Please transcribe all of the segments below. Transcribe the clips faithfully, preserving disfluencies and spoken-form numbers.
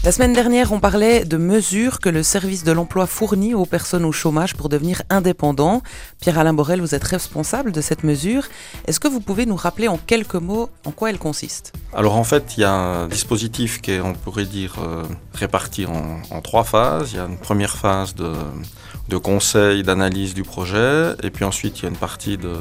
La semaine dernière, on parlait de mesures que le service de l'emploi fournit aux personnes au chômage pour devenir indépendants. Pierre-Alain Borel, vous êtes responsable de cette mesure. Est-ce que vous pouvez nous rappeler en quelques mots en quoi elle consiste ? Alors en fait, il y a un dispositif qui est, on pourrait dire, euh, réparti en, en trois phases. Il y a une première phase de, de conseil, d'analyse du projet, et puis ensuite il y a une partie de...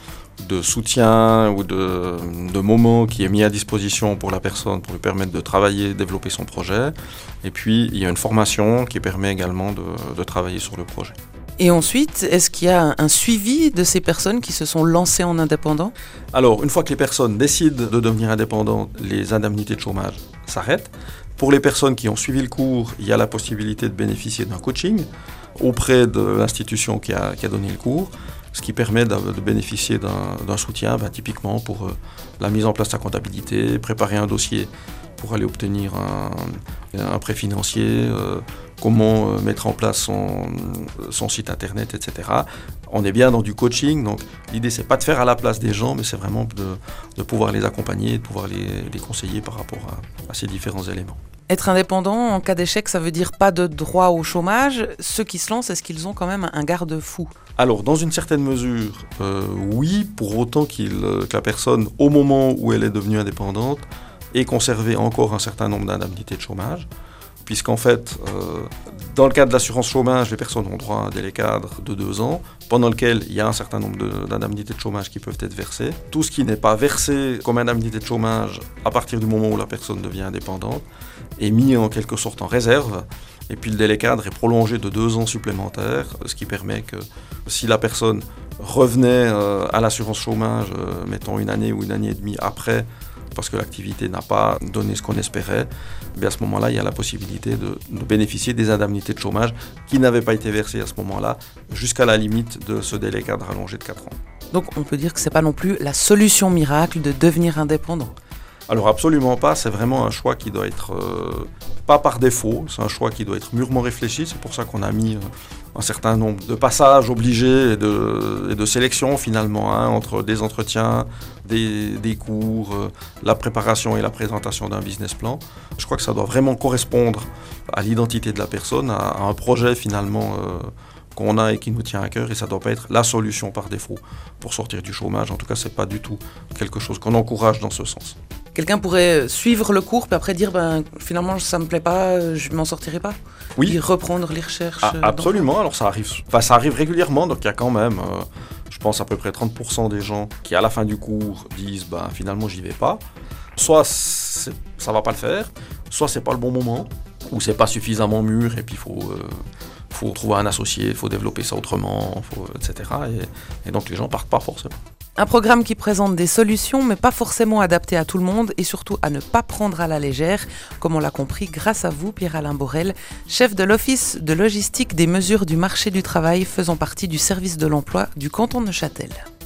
de soutien ou de, de moment qui est mis à disposition pour la personne pour lui permettre de travailler, développer son projet. Et puis, il y a une formation qui permet également de, de travailler sur le projet. Et ensuite, est-ce qu'il y a un suivi de ces personnes qui se sont lancées en indépendant ? Alors, une fois que les personnes décident de devenir indépendantes, les indemnités de chômage s'arrêtent. Pour les personnes qui ont suivi le cours, il y a la possibilité de bénéficier d'un coaching auprès de l'institution qui a, qui a donné le cours, ce qui permet de, de bénéficier d'un, d'un soutien, ben, typiquement pour euh, la mise en place de sa comptabilité, préparer un dossier pour aller obtenir un, un prêt financier, euh, comment euh, mettre en place son, son site internet, et cetera. On est bien dans du coaching, donc l'idée c'est pas de faire à la place des gens, mais c'est vraiment de, de pouvoir les accompagner, de pouvoir les, les conseiller par rapport à, à ces différents éléments. Être indépendant, en cas d'échec, ça veut dire pas de droit au chômage. Ceux qui se lancent, est-ce qu'ils ont quand même un garde-fou ? Alors, dans une certaine mesure, euh, oui, pour autant qu'il, euh, que la personne, au moment où elle est devenue indépendante, ait conservé encore un certain nombre d'indemnités de chômage, puisqu'en fait, euh, dans le cadre de l'assurance chômage, les personnes ont droit à un délai cadre de deux ans, pendant lequel il y a un certain nombre de, d'indemnités de chômage qui peuvent être versées. Tout ce qui n'est pas versé comme indemnité de chômage à partir du moment où la personne devient indépendante est mis en quelque sorte en réserve. Et puis le délai cadre est prolongé de deux ans supplémentaires, ce qui permet que si la personne revenait euh, à l'assurance chômage, euh, mettons une année ou une année et demie après, parce que l'activité n'a pas donné ce qu'on espérait, bien à ce moment-là, il y a la possibilité de, de bénéficier des indemnités de chômage qui n'avaient pas été versées à ce moment-là, jusqu'à la limite de ce délai cadre allongé de quatre ans. Donc on peut dire que ce n'est pas non plus la solution miracle de devenir indépendant. Alors absolument pas, c'est vraiment un choix qui doit être, euh, pas par défaut, c'est un choix qui doit être mûrement réfléchi, c'est pour ça qu'on a mis euh, un certain nombre de passages obligés et de, et de sélections finalement, hein, entre des entretiens, des, des cours, euh, la préparation et la présentation d'un business plan. Je crois que ça doit vraiment correspondre à l'identité de la personne, à, à un projet finalement euh, qu'on a et qui nous tient à cœur, et ça ne doit pas être la solution par défaut pour sortir du chômage. En tout cas, ce n'est pas du tout quelque chose qu'on encourage dans ce sens. Quelqu'un pourrait suivre le cours puis après dire ben, finalement ça me plaît pas, je m'en sortirai pas. Oui. Et reprendre les recherches. Ah, absolument, alors ça arrive, enfin, ça arrive régulièrement, donc il y a quand même, euh, je pense à peu près trente pour cent des gens qui à la fin du cours disent ben, finalement j'y vais pas. Soit c'est, ça va pas le faire, soit c'est pas le bon moment, ou c'est pas suffisamment mûr et puis il faut, euh, faut trouver un associé, il faut développer ça autrement, faut, et cetera. Et, et donc les gens partent pas forcément. Un programme qui présente des solutions, mais pas forcément adapté à tout le monde et surtout à ne pas prendre à la légère, comme on l'a compris grâce à vous, Pierre-Alain Borel, chef de l'Office de logistique des mesures du marché du travail faisant partie du service de l'emploi du canton de Neuchâtel.